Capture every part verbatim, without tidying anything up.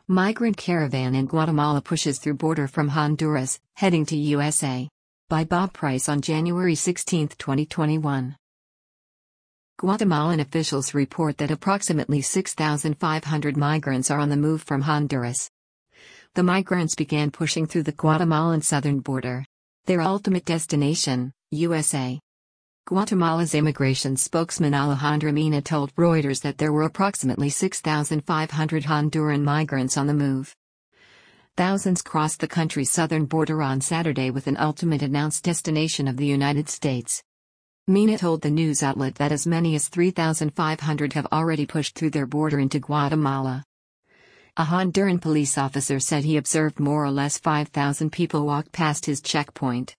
Migrant caravan in Guatemala pushes through border from Honduras, heading to U S A. By Bob Price on January sixteenth, twenty twenty-one. Guatemalan officials report that approximately six thousand five hundred migrants are on the move from Honduras. The migrants began pushing through the Guatemalan southern border. Their ultimate destination, U S A. Guatemala's immigration spokesman Alejandra Mina told Reuters that there were approximately six thousand five hundred Honduran migrants on the move. Thousands crossed the country's southern border on Saturday with an ultimate announced destination of the United States. Mina told the news outlet that as many as three thousand five hundred have already pushed through their border into Guatemala. A Honduran police officer said he observed more or less five thousand people walk past his checkpoint.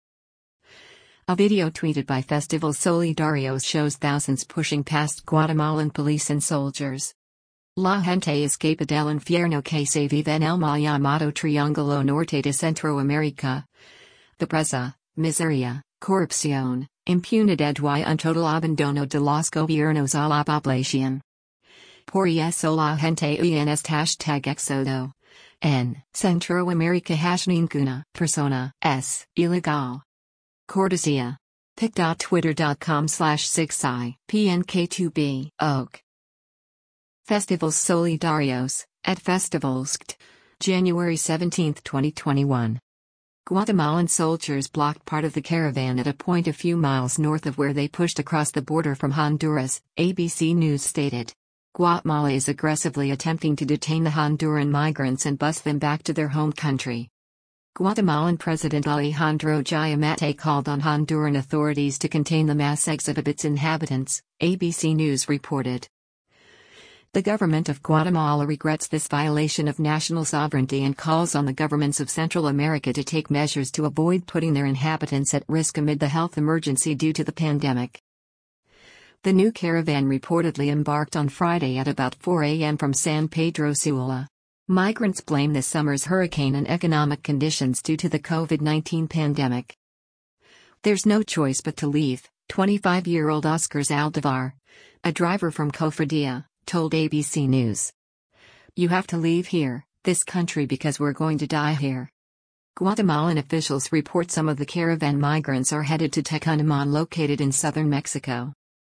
A video tweeted by Festival Solidarios shows thousands pushing past Guatemalan police and soldiers. La gente escapa del infierno que se vive en el mal llamado Triángulo Norte de Centroamérica. The pobreza, miseria, corrupción, impunidad y un total abandono de los gobiernos a la población. Por eso la gente en este hashtag éxodo. En Centroamérica hash ninguna persona es ilegal. Cortesía. pic.twitter.com slash 6i pnk2b oak. Festivals Solidarios, at Festivalskt. January seventeenth, twenty twenty-one. Guatemalan soldiers blocked part of the caravan at a point a few miles north of where they pushed across the border from Honduras, A B C News stated. Guatemala is aggressively attempting to detain the Honduran migrants and bus them back to their home country. Guatemalan President Alejandro Giammattei called on Honduran authorities to contain the mass exit of its inhabitants, A B C News reported. The government of Guatemala regrets this violation of national sovereignty and calls on the governments of Central America to take measures to avoid putting their inhabitants at risk amid the health emergency due to the pandemic. The new caravan reportedly embarked on Friday at about four a m from San Pedro Sula. Migrants blame this summer's hurricane and economic conditions due to the COVID nineteen pandemic. There's no choice but to leave, twenty-five-year-old Oscar Aldevar, a driver from Cofradía, told A B C News. You have to leave here, this country, because we're going to die here. Guatemalan officials report some of the caravan migrants are headed to Tecunamán, located in southern Mexico.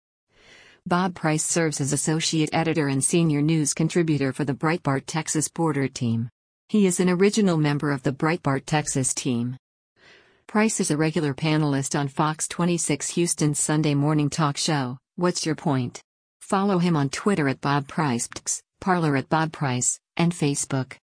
Bob Price serves as associate editor and senior news contributor for the Breitbart Texas border team. He is an original member of the Breitbart Texas team. Price is a regular panelist on Fox twenty-six Houston's Sunday morning talk show, What's Your Point? Follow him on Twitter at Bob Price, Parler at Bob Price, and Facebook.